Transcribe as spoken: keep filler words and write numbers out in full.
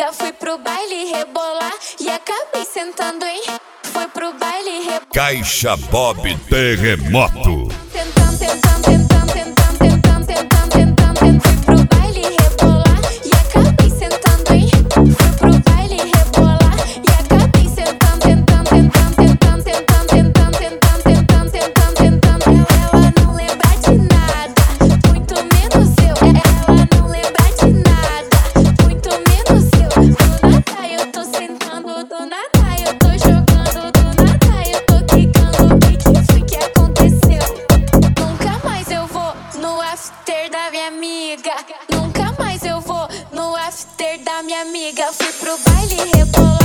amiga. Fui pro baile rebolar e acabei sentando, hein? Foi pro baile rebolar. Caixa Bob Terremoto. Tentando, tentando, tentando, tentando, tentando, tentando, tentando, tentando. Fui pro baile rebolar e acabei sentando, hein? Fui pro baile rebolar e acabei sentando, tentando, tentando, tentando, tentando, tentando, tentando, tentando, tentando, tentando. Ela não lembra de nada, muito menos eu. Ela não lembra de nada, muito menos eu. Do nada eu tô sentando, do nada eu tô jogando, do nada eu tô quicando. O que foi que aconteceu? Nunca mais eu vou no after da minha amiga. Nunca mais eu vou no after da minha amiga. Fui pro baile rebolar.